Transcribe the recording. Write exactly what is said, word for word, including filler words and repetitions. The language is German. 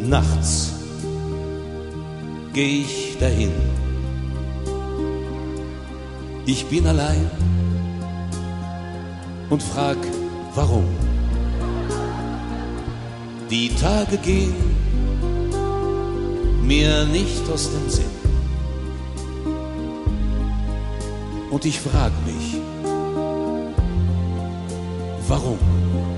nachts geh ich dahin. Ich bin allein und frag, warum. Die Tage gehen mir nicht aus dem Sinn. Und ich frag mich, warum?